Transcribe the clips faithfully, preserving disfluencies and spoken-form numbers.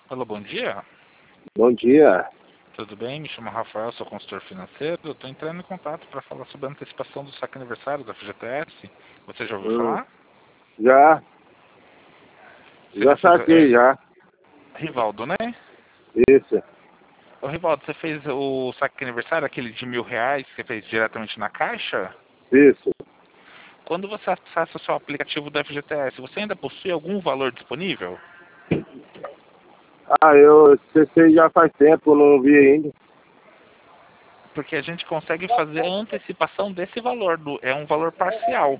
Alô, bom dia. Bom dia. Tudo bem? Me chamo Rafael, sou consultor financeiro. Eu estou entrando em contato para falar sobre a antecipação do saque aniversário da F G T S. Você já ouviu Hum, falar? já, Você já já fez... saquei, É, já. Rivaldo, né? Isso, Ô, Rivaldo, você fez o saque aniversário, aquele de mil reais, que você fez diretamente na caixa? isso. Quando você acessa o seu aplicativo da F G T S, você ainda possui algum valor disponível? Ah, eu acessei já faz tempo, não vi ainda. Porque a gente consegue fazer a antecipação desse valor. Do, é um valor parcial.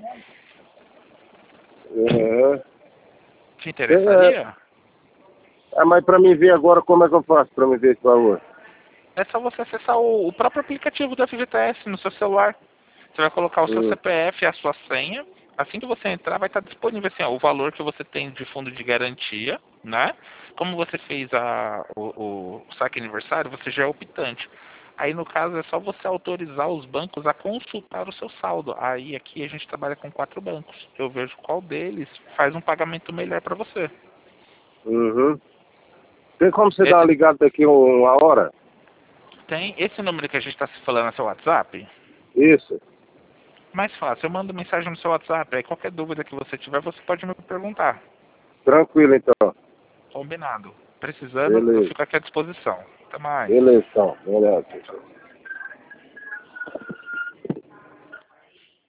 É, Te é, interessaria? é, mas pra mim ver agora, como é que eu faço pra me ver esse valor? É só você acessar o, o próprio aplicativo da F G T S no seu celular. Você vai colocar o seu Hum, C P F e a sua senha. Assim que você entrar, vai estar disponível assim, ó, o valor que você tem de fundo de garantia, né? Como você fez a, o, o saque aniversário, você já é optante. Aí, no caso, é só você autorizar os bancos a consultar o seu saldo. Aí, aqui, a gente trabalha com quatro bancos. Eu vejo qual deles faz um pagamento melhor para você. uhum. Tem como você dar uma Esse, ligada daqui uma hora? tem esse número que a gente está se falando no seu WhatsApp? Isso. Mais fácil, eu mando mensagem no seu WhatsApp, aí qualquer dúvida que você tiver, você pode me perguntar. Tranquilo, então. Combinado. Precisando, eu Beleza. fico aqui à disposição. Até mais. Beleza, então. Beleza.